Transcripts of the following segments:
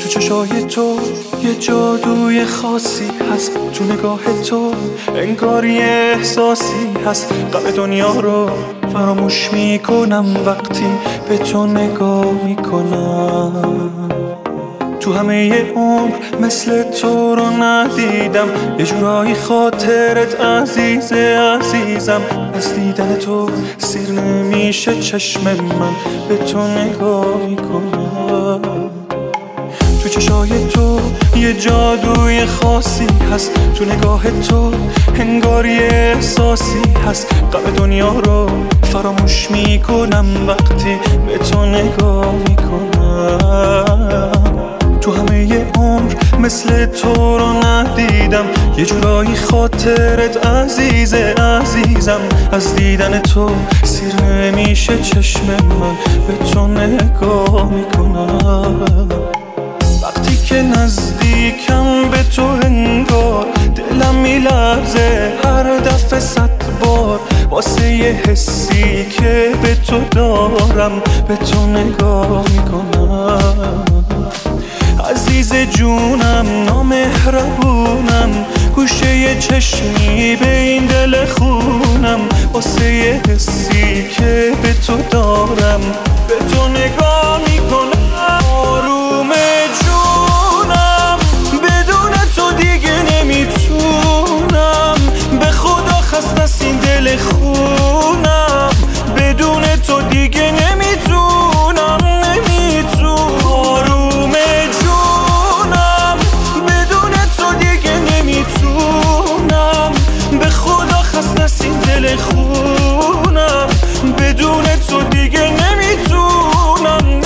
چشای تو یه جادوی خاصی هست، تو نگاه تو انگار یه احساسی هست. غم دنیا رو فراموش میکنم وقتی به تو نگاه میکنم. تو همه عمر مثل تو رو ندیدم، یه جورایی خاطرت عزیزم. از دیدن تو سیر نمیشه چشم من، به تو نگاه میکنم. تو چشای تو یه جادوی خاصی هست، تو نگاه تو انگار یه احساسی هست. غم دنیا رو فراموش میکنم وقتی به تو نگاه میکنم. تو همه عمر مثل تو رو ندیدم، یه جورایی خاطرت عزیزم. از دیدن تو سیر نمیشه چشم من، به تو نگاه میکنم. وقتی که نزدیکم به تو انگار دلم میلرزه هر دفعه 100 بار، واسه یه حسی که به تو دارم به تو نگاه میکنم. عزیز جونم نامهربونم، گوشه یه چشمی به این دل خونم، واسه یه حسی که به تو دارم به تو نگاه میکنم. آروم جونم بدون تو دیگه نمیتونم، به خدا خسته از این دل خونم، بدون تو دیگه نمیتونم. آروم جونم بدون تو دیگه نمیتونم، به خدا خسته از این دل خونم، بدون تو دیگه نمیتونم.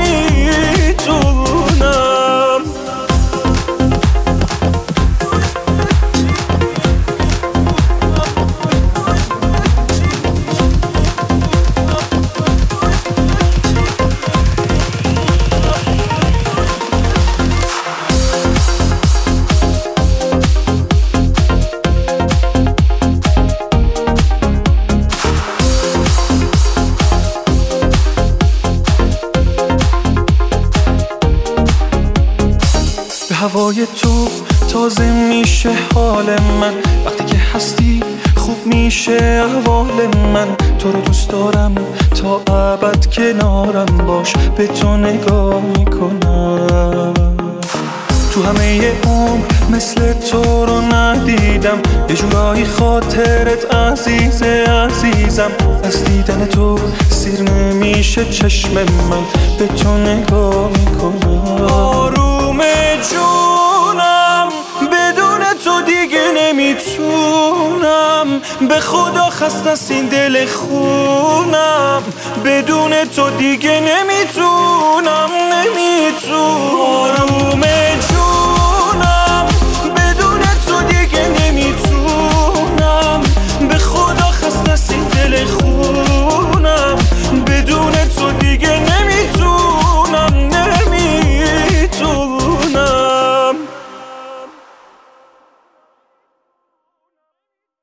هوای تو تازه میشه حال من، وقتی که هستی خوب میشه احوال من. تو رو دوست دارم تا ابد کنارم باش، به تو نگاه میکنم. تو همه عمر مثل تو رو ندیدم، یه جورایی خاطرت عزیزم. از دیدن تو سیر نمیشه چشم من، به تو نگاه میکنم. آروم جونم بدون تو دیگه نمیتونم، به خدا خسته از این دل خونم، بدون تو دیگه نمیتونم. آروم